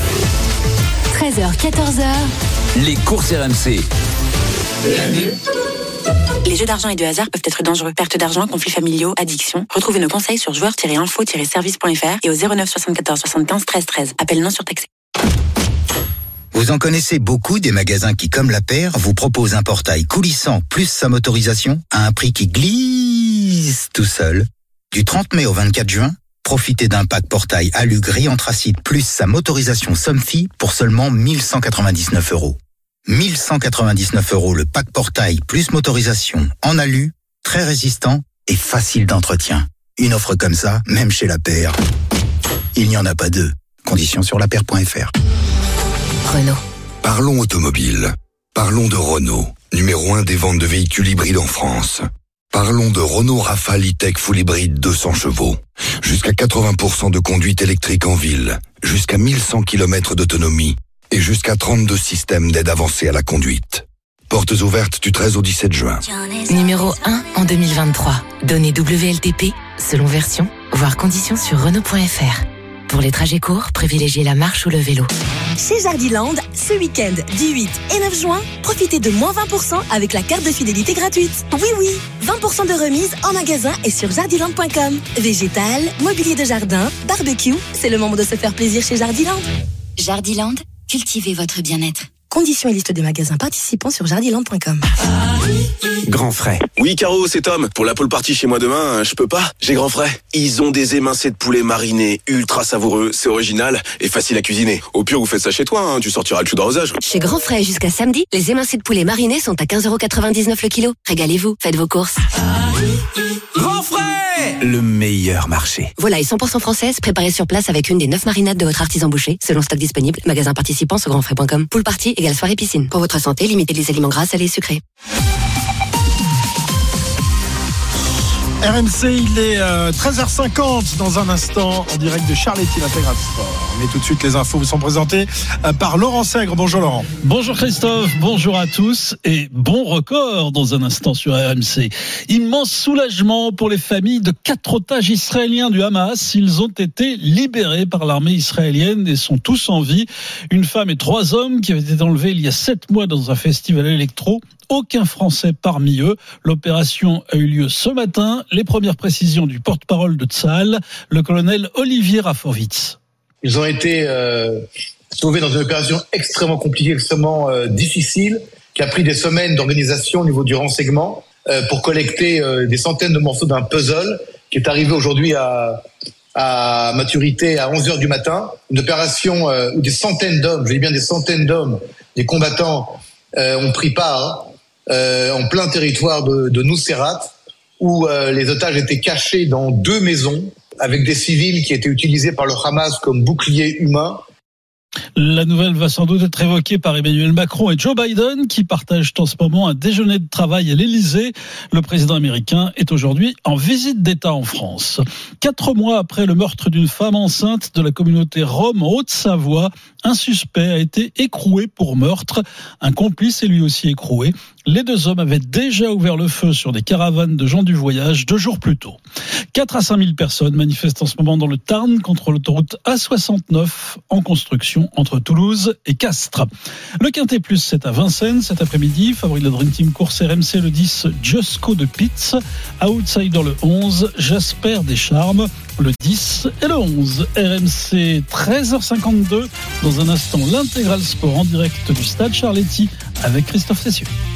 treize heures, quatorze heures. Les courses R M C. Les jeux d'argent et de hasard peuvent être dangereux. Perte d'argent, conflits familiaux, addiction. Retrouvez nos conseils sur joueurs tiret info tiret service point f r et au zéro neuf soixante-quatorze soixante-quinze treize treize. Appel non surtaxé. Vous en connaissez beaucoup des magasins qui, comme la paire, vous proposent un portail coulissant plus sa motorisation à un prix qui glisse tout seul. Du trente mai au vingt-quatre juin, profitez d'un pack portail alu gris anthracite plus sa motorisation Somfy pour seulement mille cent quatre-vingt-dix-neuf euros. mille cent quatre-vingt-dix-neuf euros le pack portail plus motorisation en alu, très résistant et facile d'entretien. Une offre comme ça, même chez la paire, il n'y en a pas deux. Conditions sur la paire point f r. Renault. Parlons automobile. Parlons de Renault, numéro un des ventes de véhicules hybrides en France. Parlons de Renault Rafale E-Tech Full Hybride deux cents chevaux. Jusqu'à quatre-vingts pour cent de conduite électrique en ville. Jusqu'à mille cent kilomètres d'autonomie. Et jusqu'à trente-deux systèmes d'aide avancée à la conduite. Portes ouvertes du treize au dix-sept juin. Numéro un en deux mille vingt-trois. Données W L T P, selon version, voire conditions sur Renault point f r. Pour les trajets courts, privilégiez la marche ou le vélo. Chez Jardiland, ce week-end du huit et neuf juin, profitez de moins vingt pour cent avec la carte de fidélité gratuite. Oui, oui, vingt pour cent de remise en magasin et sur jardiland point com. Végétal, mobilier de jardin, barbecue, c'est le moment de se faire plaisir chez Jardiland. Jardiland, cultivez votre bien-être. Conditions et liste des magasins participants sur jardiland point com. Grand Frais. Oui, Caro, c'est Tom. Pour la pool party chez moi demain, je peux pas. J'ai Grand Frais. Ils ont des émincés de poulet marinés ultra savoureux, c'est original et facile à cuisiner. Au pire, vous faites ça chez toi, hein, tu sortiras le chou d'arrosage. Chez Grand Frais, jusqu'à samedi, les émincés de poulet marinés sont à quinze euros quatre-vingt-dix-neuf le kilo. Régalez-vous, faites vos courses. Grand Frais, le meilleur marché. Volaille cent pour cent française, préparée sur place avec une des neuf marinades de votre artisan boucher, selon stock disponible. Magasin participant sur grand frais point com. Pool party égale soirée piscine. Pour votre santé, limitez les aliments gras, salés et sucrés. R M C, il est euh, treize heures cinquante dans un instant en direct de Charletti, l'Intégral Sport. Mais tout de suite, les infos vous sont présentées euh, par Laurent Sègre. Bonjour Laurent. Bonjour Christophe, bonjour à tous et bon record dans un instant sur R M C. Immense soulagement pour les familles de quatre otages israéliens du Hamas. Ils ont été libérés par l'armée israélienne et sont tous en vie. Une femme et trois hommes qui avaient été enlevés il y a sept mois dans un festival électro. Aucun Français parmi eux. L'opération a eu lieu ce matin. Les premières précisions du porte-parole de Tsahal, le colonel Olivier Rafovitz. Ils ont été euh, sauvés dans une opération extrêmement compliquée, extrêmement euh, difficile, qui a pris des semaines d'organisation au niveau du renseignement euh, pour collecter euh, des centaines de morceaux d'un puzzle qui est arrivé aujourd'hui à, à maturité à onze heures du matin. Une opération euh, où des centaines d'hommes, je dis bien des centaines d'hommes, des combattants euh, ont pris part euh, en plein territoire de, de Nuseirat, où euh, les otages étaient cachés dans deux maisons avec des civils qui étaient utilisés par le Hamas comme boucliers humains. La nouvelle va sans doute être évoquée par Emmanuel Macron et Joe Biden qui partagent en ce moment un déjeuner de travail à l'Élysée. Le président américain est aujourd'hui en visite d'État en France. Quatre mois après le meurtre d'une femme enceinte de la communauté Rome en Haute-Savoie, un suspect a été écroué pour meurtre. Un complice est lui aussi écroué. Les deux hommes avaient déjà ouvert le feu sur des caravanes de gens du voyage deux jours plus tôt. quatre à cinq mille personnes manifestent en ce moment dans le Tarn contre l'autoroute A soixante-neuf en construction entre Toulouse et Castres. Le Quintet Plus, c'est à Vincennes cet après-midi. Favori de la Dream Team course R M C, le dix, Jusco de Pitts. Outsider le onze, Jasper Descharmes. Le dix et le onze. R M C, treize heures cinquante-deux. Dans un instant, l'Intégral Sport en direct du stade Charletti avec Christophe Cessieux.